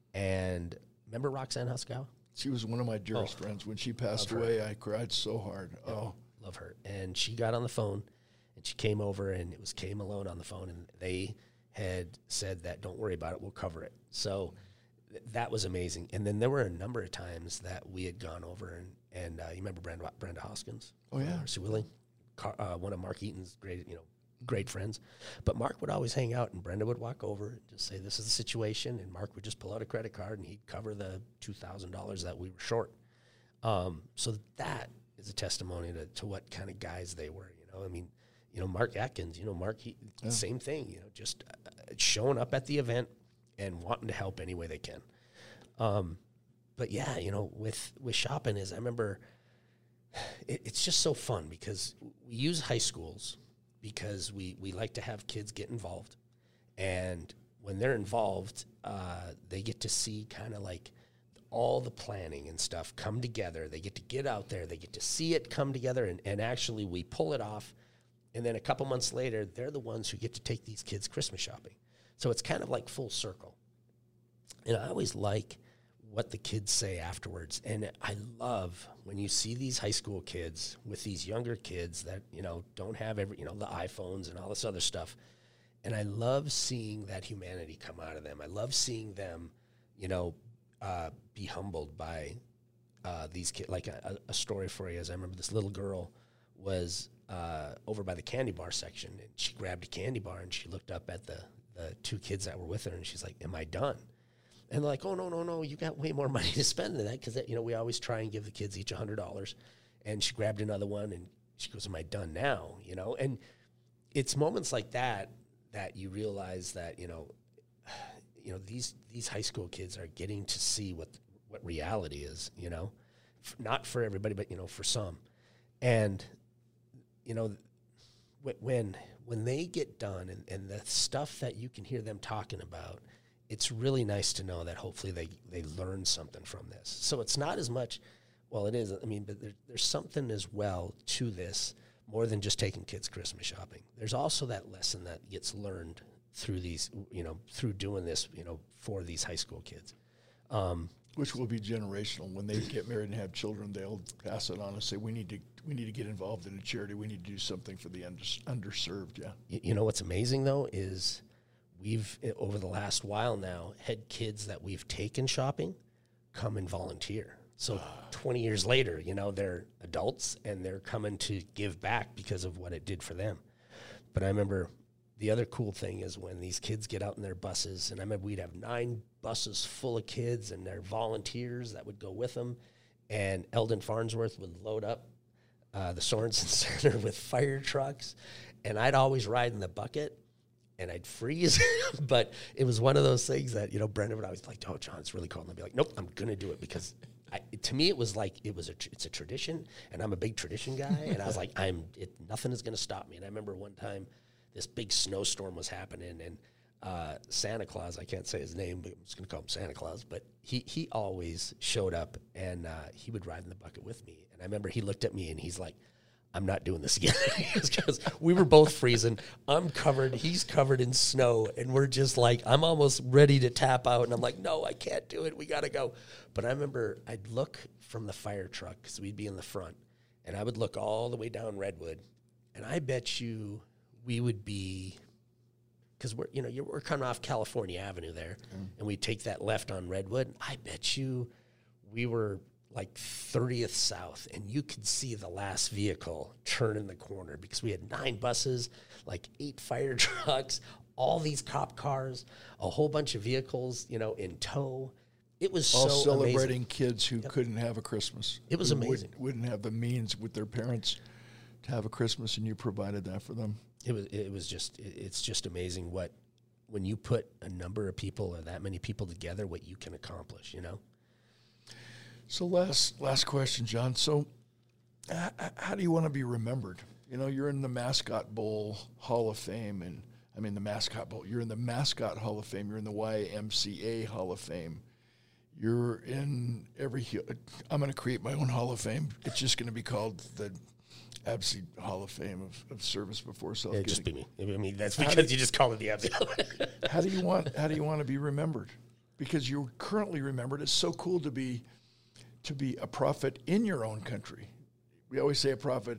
And remember Roxanne Huskow? She was one of my dearest oh, friends. When she passed away, I cried so hard. Yeah, oh, love her. And she got on the phone, and she came over, and it was Kay Malone on the phone, and they had said that, don't worry about it, we'll cover it. So th- that was amazing. And then there were a number of times that we had gone over, and, and uh, you remember Brenda, Brenda Hoskins? Oh, yeah. Sue Willing, Car- uh, one of Mark Eaton's great, you know, great friends. But Mark would always hang out, and Brenda would walk over and just say, this is the situation, and Mark would just pull out a credit card, and he'd cover the two thousand dollars that we were short. Um, so that is a testimony to, to what kind of guys they were, you know. I mean, you know, Mark Atkins, you know, Mark, he, yeah. same thing, you know, just uh, showing up at the event and wanting to help any way they can. Um, but, yeah, you know, with, with shopping is, I remember, it, it's just so fun because we use high schools because we, we like to have kids get involved. And when they're involved, uh, they get to see kind of like all the planning and stuff come together. They get to get out there. They get to see it come together, and, and actually we pull it off. And then a couple months later, they're the ones who get to take these kids Christmas shopping. So it's kind of like full circle. And I always like what the kids say afterwards. And I love when you see these high school kids with these younger kids that, you know, don't have every, you know, the iPhones and all this other stuff. And I love seeing that humanity come out of them. I love seeing them, you know, uh, be humbled by uh, these kids. Like a, a story for you is I remember this little girl was uh, over by the candy bar section, and she grabbed a candy bar, and she looked up at the, the two kids that were with her, and she's like, am I done? And they're like, oh, no, no, no, you got way more money to spend than that, because, you know, we always try and give the kids each one hundred dollars. And she grabbed another one, and she goes, am I done now? You know, and it's moments like that that you realize that, you know, you know, these these high school kids are getting to see what what reality is, you know, F- not for everybody, but, you know, for some. And, you know, wh- when when they get done and, and the stuff that you can hear them talking about, it's really nice to know that hopefully they, they learn something from this. So it's not as much, well, it is, I mean, but there, there's something as well to this, more than just taking kids Christmas shopping. There's also that lesson that gets learned through these, you know, through doing this, you know, for these high school kids. Um, Which will be generational. When they get married and have children, they'll pass it on and say, we need to we need to get involved in a charity. We need to do something for the under, underserved, yeah. you, you know what's amazing, though, is we've, over the last while now, had kids that we've taken shopping come and volunteer. So twenty years later, you know, they're adults and they're coming to give back because of what it did for them. But I remember the other cool thing is when these kids get out in their buses, and I remember we'd have nine buses full of kids and their volunteers that would go with them, and Eldon Farnsworth would load up uh, the Sorensen Center with fire trucks, and I'd always ride in the bucket, and I'd freeze. But it was one of those things that, you know, Brendan would always be like, oh, John, it's really cold. And I'd be like, nope, I'm going to do it because I, to me, it was like, it was a, tr- it's a tradition, and I'm a big tradition guy. And I was like, I'm, it, nothing is going to stop me. And I remember one time this big snowstorm was happening, and uh, Santa Claus, I can't say his name, but I'm just going to call him Santa Claus, but he, he always showed up, and uh, he would ride in the bucket with me. And I remember he looked at me, and he's like, I'm not doing this again. Because we were both freezing. I'm covered. He's covered in snow. And we're just like, I'm almost ready to tap out. And I'm like, no, I can't do it. We got to go. But I remember I'd look from the fire truck, because we'd be in the front, and I would look all the way down Redwood. And I bet you we would be, because we're, you know, you're, we're coming off California Avenue there, mm. and we take that left on Redwood. I bet you we were like thirtieth South, and you could see the last vehicle turning the corner, because we had nine buses, like eight fire trucks, all these cop cars, a whole bunch of vehicles, you know, in tow. It was all so celebrating amazing. Kids who Yep. couldn't have a Christmas. It was who amazing. Would, wouldn't have the means with their parents to have a Christmas, and you provided that for them. It was it was just it, it's just amazing what, when you put a number of people or that many people together, what you can accomplish, you know. So last last question, John. So h- how do you want to be remembered? You know, you're in the Mascot Bowl Hall of Fame, and I mean the Mascot Bowl. You're in the Mascot Hall of Fame. You're in the Y A M C A Hall of Fame. You're in every. I'm going to create my own Hall of Fame. It's just going to be called the A B C Hall of Fame of, of service before self. It'd just be me. I mean, that's because you just call it the A B C. How do you want? How do you want to be remembered? Because you're currently remembered. It's so cool to be. to be a prophet in your own country. We always say a prophet,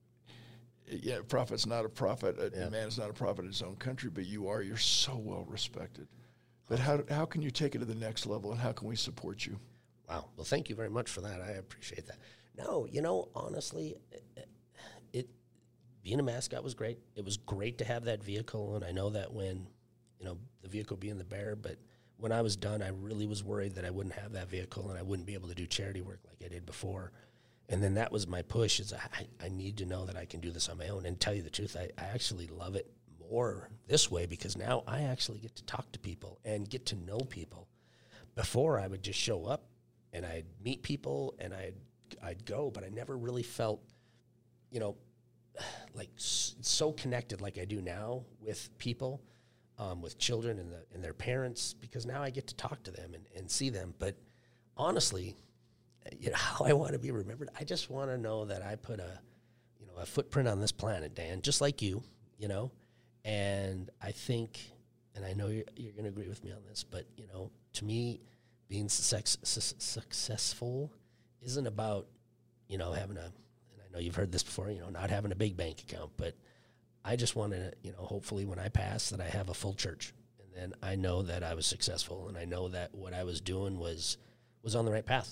yeah, a prophet's not a prophet, a yeah. man is not a prophet in his own country, but you are. You're so well respected. But how how can you take it to the next level, and how can we support you? Wow. Well, thank you very much for that. I appreciate that. No, you know, honestly, it, it being a mascot was great. It was great to have that vehicle, and I know that when, you know, the vehicle being the bear, but when I was done, I really was worried that I wouldn't have that vehicle and I wouldn't be able to do charity work like I did before. And then that was my push, is I, I need to know that I can do this on my own. And tell you the truth, I, I actually love it more this way, because now I actually get to talk to people and get to know people. Before, I would just show up and I'd meet people and I'd, I'd go, but I never really felt, you know, like so connected like I do now with people. Um, with children and, the, and their parents, because now I get to talk to them and, and see them. But honestly, you know, how I want to be remembered, I just want to know that I put a, you know, a footprint on this planet, Dan, just like you, you know. And I think, and I know you're, you're going to agree with me on this, but, you know, to me, being sex, su- successful isn't about, you know, having a, and I know you've heard this before, you know, not having a big bank account, but I just want to, you know, hopefully when I pass that I have a full church, and then I know that I was successful, and I know that what I was doing was was on the right path.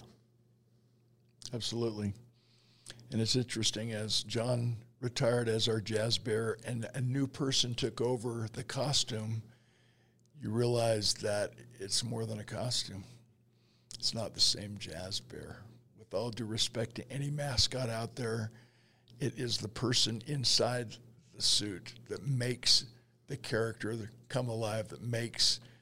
Absolutely. And it's interesting, as John retired as our jazz bear and a new person took over the costume, you realize that it's more than a costume. It's not the same jazz bear. With all due respect to any mascot out there, it is the person inside the suit that makes the character that come alive, that makes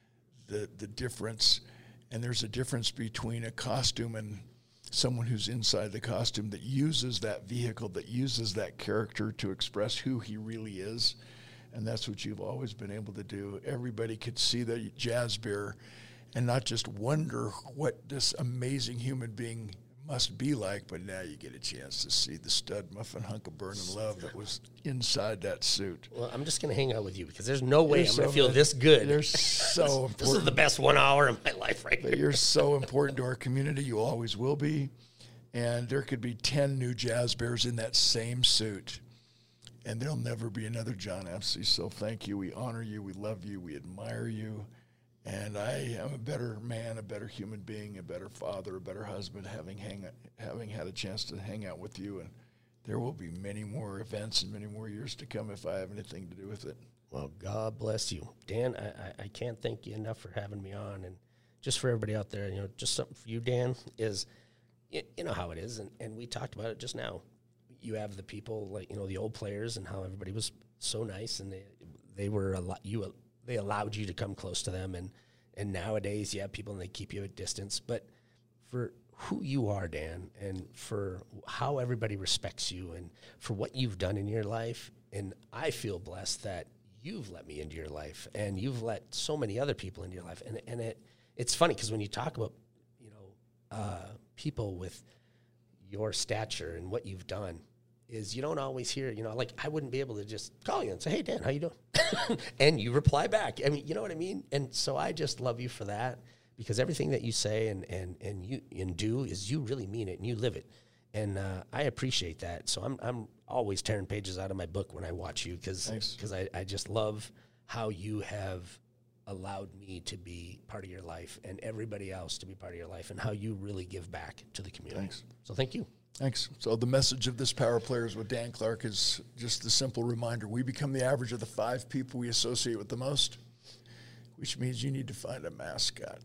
the the difference. And there's a difference between a costume and someone who's inside the costume that uses that vehicle, that uses that character to express who he really is. And that's what you've always been able to do. Everybody could see the Jazz Bear and not just wonder what this amazing human being must be like, but now you get a chance to see the stud muffin hunk of burning love that was inside that suit. Well, I'm just going to hang out with you because there's no way You're I'm going so to feel good. this good. You're so important. This is the best one hour of my life right But here. you're so important to our community. You always will be. And there could be ten new Jazz Bears in that same suit. And there'll never be another John Epstein. So thank you. We honor you. We love you. We admire you. And I am a better man, a better human being, a better father, a better husband, having hang, having had a chance to hang out with you. And there will be many more events and many more years to come if I have anything to do with it. Well, God bless you. Dan, I, I, I can't thank you enough for having me on. And just for everybody out there, you know, just something for you, Dan, is, you, you know how it is. And, and we talked about it just now. You have the people, like, you know, the old players and how everybody was so nice. And they, they were a lot, you they allowed you to come close to them, and and nowadays you have people and they keep you at distance. But for who you are, Dan, and for how everybody respects you, and for what you've done in your life, and I feel blessed that you've let me into your life, and you've let so many other people into your life. And and it it's funny because when you talk about, you know, uh, people with your stature and what you've done, is you don't always hear, you know, like I wouldn't be able to just call you and say, hey, Dan, how you doing? And you reply back. I mean, you know what I mean? And so I just love you for that, because everything that you say and, and, and you and do is you really mean it and you live it. And uh, I appreciate that. So I'm I'm always tearing pages out of my book when I watch you, because because I, I just love how you have allowed me to be part of your life and everybody else to be part of your life, and how you really give back to the community. Thanks. So thank you. Thanks. So the message of this Power Players with Dan Clark is just the simple reminder. We become the average of the five people we associate with the most, which means you need to find a mascot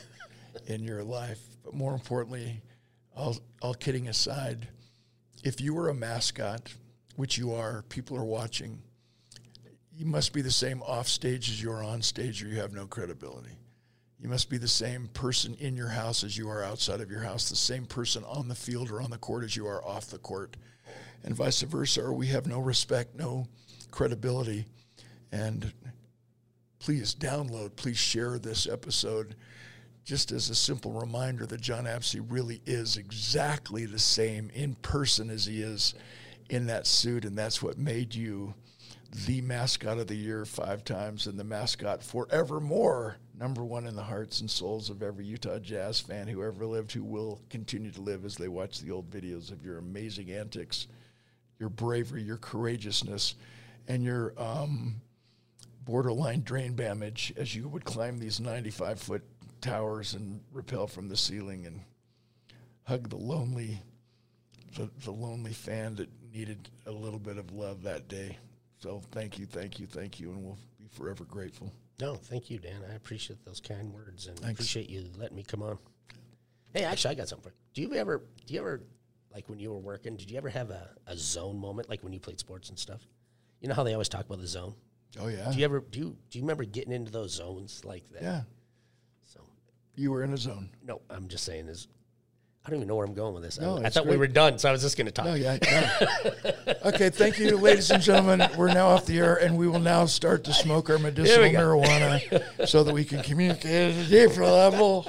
in your life. But more importantly, all, all kidding aside, if you were a mascot, which you are, people are watching, you must be the same off stage as you are on stage, or you have no credibility. You must be the same person in your house as you are outside of your house, the same person on the field or on the court as you are off the court, and vice versa, or we have no respect, no credibility. And please download, please share this episode just as a simple reminder that John Apsey really is exactly the same in person as he is in that suit, and that's what made you the mascot of the year five times, and the mascot forevermore, number one in the hearts and souls of every Utah Jazz fan who ever lived, who will continue to live as they watch the old videos of your amazing antics, your bravery, your courageousness, and your um, borderline drain damage as you would climb these ninety-five foot towers and rappel from the ceiling and hug the lonely, the, the lonely fan that needed a little bit of love that day. So thank you, thank you, thank you, and we'll be forever grateful. No, thank you, Dan. I appreciate those kind words, and Thanks. appreciate you letting me come on. Hey, actually, I got something for you. Do you ever, do you ever, like when you were working, did you ever have a, a zone moment, like when you played sports and stuff? You know how they always talk about the zone? Oh, yeah. Do you ever, do you, do you remember getting into those zones like that? Yeah. So, You were in a zone. no, I'm just saying is, I don't even know where I'm going with this. No, I, I it's thought we great. were done, so I was just going to talk. No, yeah. No. Okay, thank you, ladies and gentlemen. We're now off the air, and we will now start to smoke our medicinal go. marijuana so that we can communicate at a deeper level.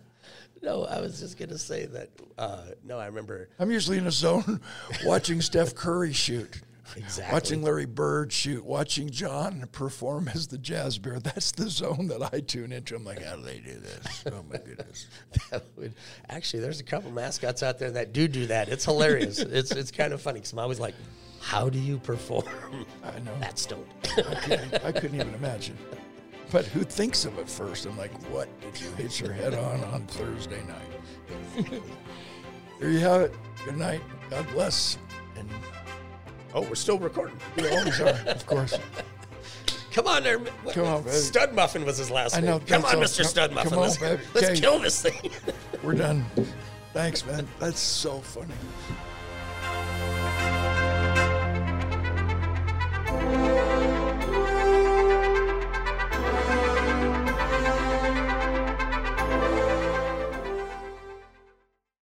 No, I was just going to say that, uh, no, I remember. I'm usually in a zone watching Steph Curry shoot. Exactly. Watching Larry Bird shoot, watching John perform as the Jazz Bear. That's the zone that I tune into. I'm like, how do they do this? Oh, my goodness. That would, actually, there's a couple mascots out there that do do that. It's hilarious. it's it's kind of funny because I'm always like, how do you perform? I know. That's stoned. I couldn't, I couldn't even imagine. But who thinks of it first? I'm like, what did you hit your head on on Thursday night? There you have it. Good night. God bless. And Oh, we're still recording. we always are, of course. Come on there. What- Come on, baby. Stud Muffin was his last I know, name. Come that's on, all. Mister Come- Stud Muffin. come on, let's baby. let's Okay. kill this thing. We're done. Thanks, man. That's so funny.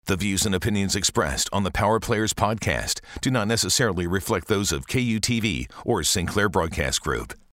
The views and opinions expressed on the Power Players podcast do not necessarily reflect those of K U T V or Sinclair Broadcast Group.